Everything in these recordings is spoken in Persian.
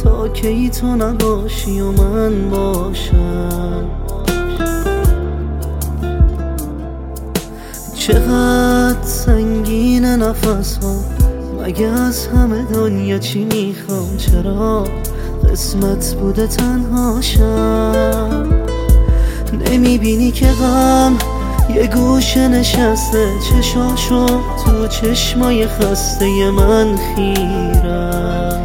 تا کی تو نباشی و من باشم. چقدر سنگین نفس ها، مگه از همه دنیا چی میخوام؟ چرا قسمت بوده تنهاشم؟ نمیبینی که غم یه گوشه نشسته، چشاشو تو چشمای خسته من خیره.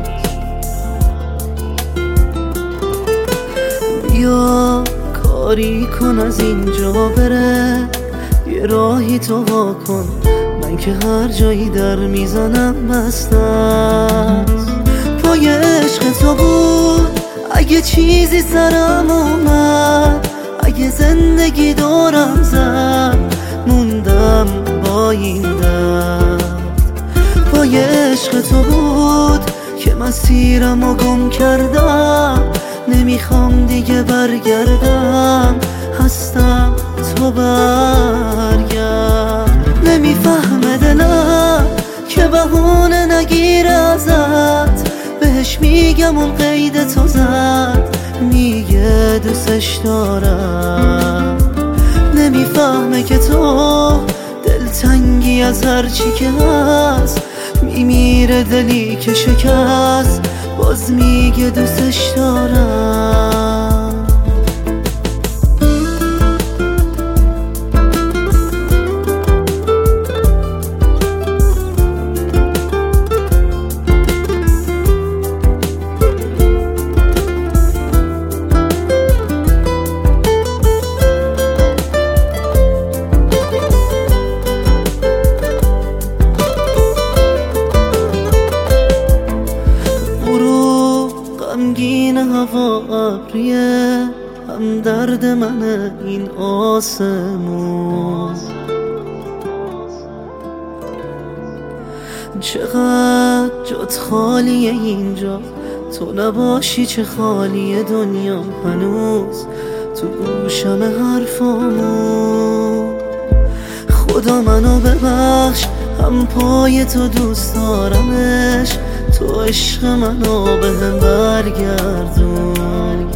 بیا کاری کن از اینجا بره، یه راهی تو وا کن، من که هر جایی در میزنم بسته است. پای عشق تو بود اگه چیزی سرم اومد، اگه زندگی دورم زد موندم با این درد. پای عشق تو بود که مسیرمو گم کردم، نمیخوام دیگه برگردم، هستم تو برگرد. نمیفهمه دلم که بهونه نگیره ازت، بهش میگم اون قید تو زد، میگه دوستش دارم. نمیفهمه که تو دلتنگی از هرچی که هست، میمیره دلی که شکست، باز میگه دوستش دارم. غمگین هوا ابریه، هم درد منه این آسمون. چقدر جات خالیه اینجا، تو نباشی چه خالیه دنیا. هنوز تو گوشم حرفامون. خدا منو ببخش، هم پای تو دوست دارمش، تو عشق منو بهم برگردون.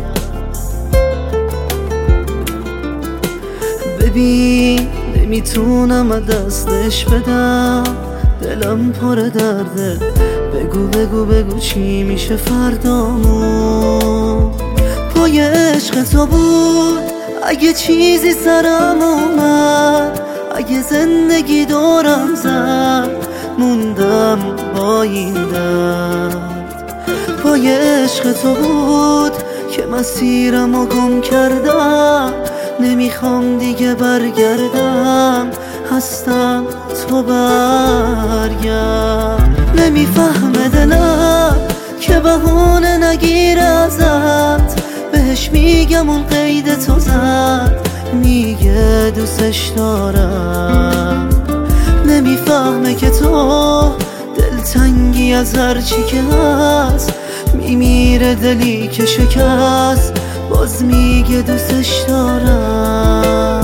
ببین نمیتونم دستش بدم، دلم پر درده، بگو بگو بگو چی میشه فردامون. پای عشق تو بود اگه چیزی سرم اومد، اگه زندگی دورم زد موندم با این درد. پای عشق تو بود که مسیرمو گم کردم، نمیخوام دیگه برگردم، هستم تو برگرد. نمیفهمه دلم که بهونه نگیره ازت، بهش میگم اون قید تو زد، میگه دوستش دارم. نمیفهمه که تو دلتنگی از هرچی که هست، میمیره دلی که شکست، باز میگه دوستش دارم.